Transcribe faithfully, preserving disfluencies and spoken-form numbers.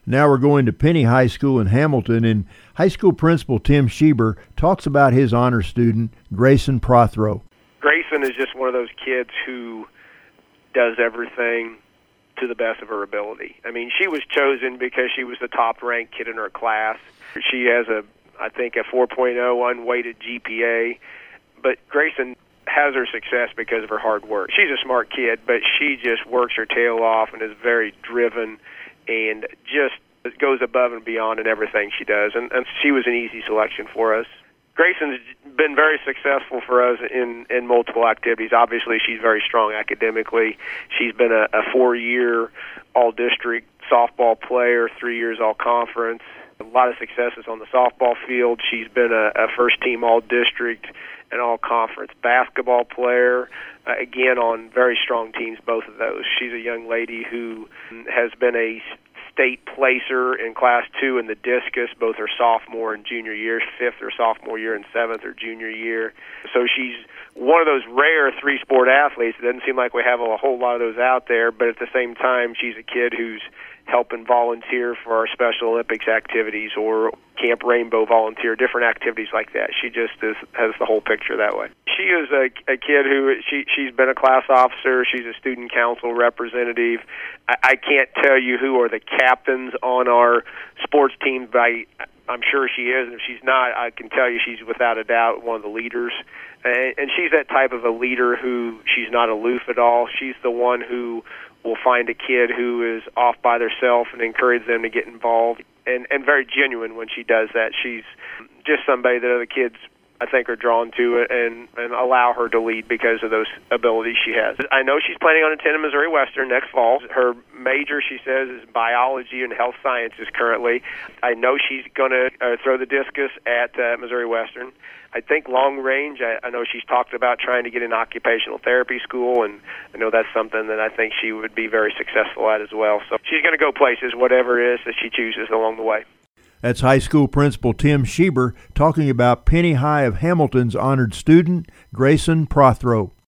Now we're going to Penny High School in Hamilton, and high school principal Tim Schieber talks about his honor student, Grayson Prothro. Grayson is just one of those kids who does everything to the best of her ability. I mean, she was chosen because she was the top-ranked kid in her class. She has, a, I think, a four point oh unweighted G P A, but Grayson has her success because of her hard work. She's a smart kid, but she just works her tail off and is very driven and just goes above and beyond in everything she does, and, and she was an easy selection for us. Grayson's been very successful for us in, in multiple activities. Obviously, she's very strong academically. She's been a, a four-year all-district softball player, three years all-conference. A lot of successes on the softball field. She's been a, a first-team all-district and all-conference basketball player, uh, again, on very strong teams, both of those. She's a young lady who has been a state placer in Class two in the discus, both her sophomore and junior year, fifth or sophomore year and seventh or junior year. So she's one of those rare three-sport athletes. It doesn't seem like we have a whole lot of those out there, but at the same time, she's a kid who's helping volunteer for our Special Olympics activities or Camp Rainbow volunteer, different activities like that. She just is, has the whole picture that way. She is a, a kid who, she, she's been a class officer. She's a student council representative. I, I can't tell you who are the captains on our sports team, but I, I'm sure she is. And if she's not, I can tell you she's without a doubt one of the leaders. And, and she's that type of a leader who, she's not aloof at all. She's the one who will find a kid who is off by themselves and encourage them to get involved, and, and very genuine when she does that. She's just somebody that other kids, I think, are drawn to it and, and allow her to lead because of those abilities she has. I know she's planning on attending Missouri Western next fall. Her major, she says, is biology and health sciences currently. I know she's going to uh, throw the discus at uh, Missouri Western. I think long range, I, I know she's talked about trying to get an occupational therapy school, and I know that's something that I think she would be very successful at as well. So she's going to go places, whatever it is that she chooses along the way. That's high school principal Tim Schieber talking about Penny High of Hamilton's honored student, Grayson Prothro.